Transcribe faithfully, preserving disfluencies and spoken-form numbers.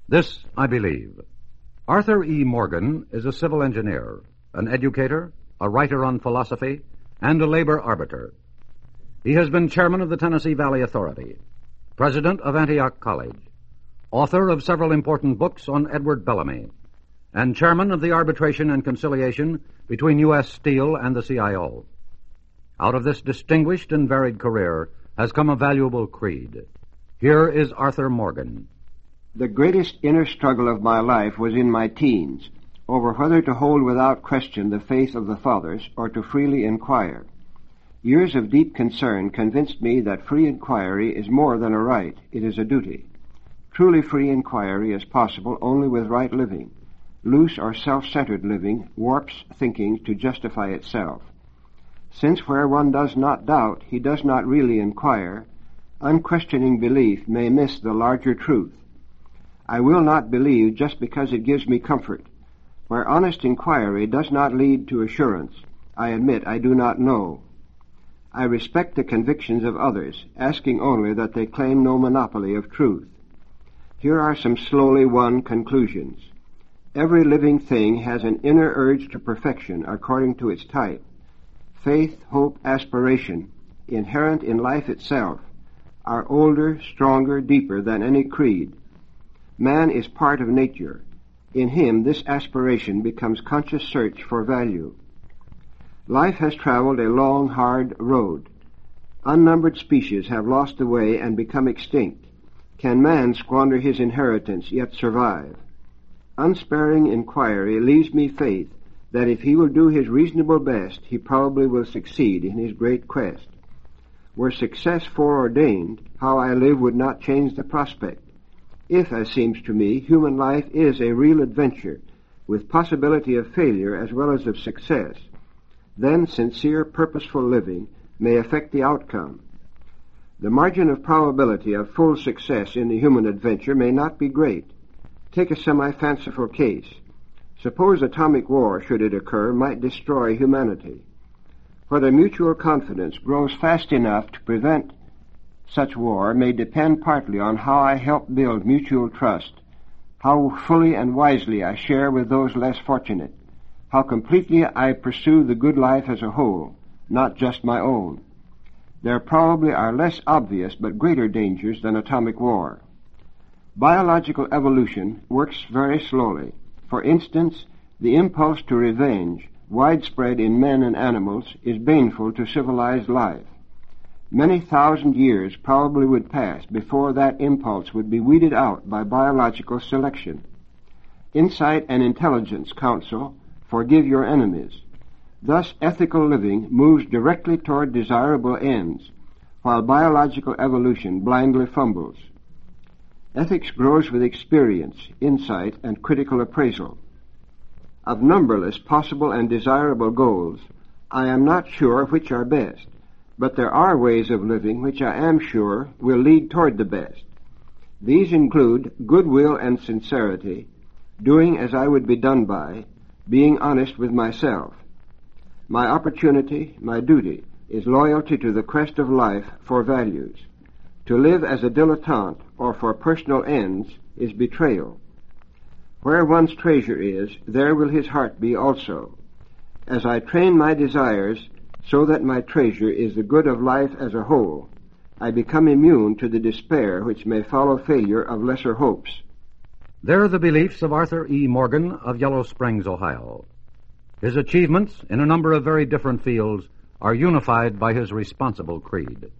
This I believe. Arthur E. Morgan is a civil engineer, an educator, a writer on philosophy, and a labor arbiter. He has been chairman of the Tennessee Valley Authority, president of Antioch College, author of several important books on Edward Bellamy, and chairman of the Arbitration and Conciliation between U S Steel and the C I O. Out of this distinguished and varied career has come a valuable creed. Here is Arthur Morgan. The greatest inner struggle of my life was in my teens, over whether to hold without question the faith of the fathers or to freely inquire. Years of deep concern convinced me that free inquiry is more than a right, it is a duty. Truly free inquiry is possible only with right living. Loose or self-centered living warps thinking to justify itself. Since where one does not doubt, he does not really inquire, unquestioning belief may miss the larger truth. I will not believe just because it gives me comfort. Where honest inquiry does not lead to assurance, I admit I do not know. I respect the convictions of others, asking only that they claim no monopoly of truth. Here are some slowly won conclusions. Every living thing has an inner urge to perfection according to its type. Faith, hope, aspiration, inherent in life itself, are older, stronger, deeper than any creed. Man is part of nature. In him, this aspiration becomes conscious search for value. Life has traveled a long, hard road. Unnumbered species have lost the way and become extinct. Can man squander his inheritance yet survive? Unsparing inquiry leaves me faith that if he will do his reasonable best, he probably will succeed in his great quest. Were success foreordained, how I live would not change the prospect. If, as seems to me, human life is a real adventure, with possibility of failure as well as of success, then sincere, purposeful living may affect the outcome. The margin of probability of full success in the human adventure may not be great. Take a semi-fanciful case. Suppose atomic war, should it occur, might destroy humanity. Whether mutual confidence grows fast enough to prevent such war may depend partly on how I help build mutual trust, how fully and wisely I share with those less fortunate, how completely I pursue the good life as a whole, not just my own. There probably are less obvious but greater dangers than atomic war. Biological evolution works very slowly. For instance, the impulse to revenge, widespread in men and animals, is baneful to civilized life. Many thousand years probably would pass before that impulse would be weeded out by biological selection. Insight and intelligence counsel, forgive your enemies. Thus, ethical living moves directly toward desirable ends, while biological evolution blindly fumbles. Ethics grows with experience, insight, and critical appraisal. Of numberless possible and desirable goals, I am not sure which are best. But there are ways of living which I am sure will lead toward the best. These include goodwill and sincerity, doing as I would be done by, being honest with myself. My opportunity, my duty, is loyalty to the quest of life for values. To live as a dilettante or for personal ends is betrayal. Where one's treasure is, there will his heart be also. As I train my desires so that my treasure is the good of life as a whole, I become immune to the despair which may follow failure of lesser hopes. There are the beliefs of Arthur E. Morgan of Yellow Springs, Ohio. His achievements in a number of very different fields are unified by his responsible creed.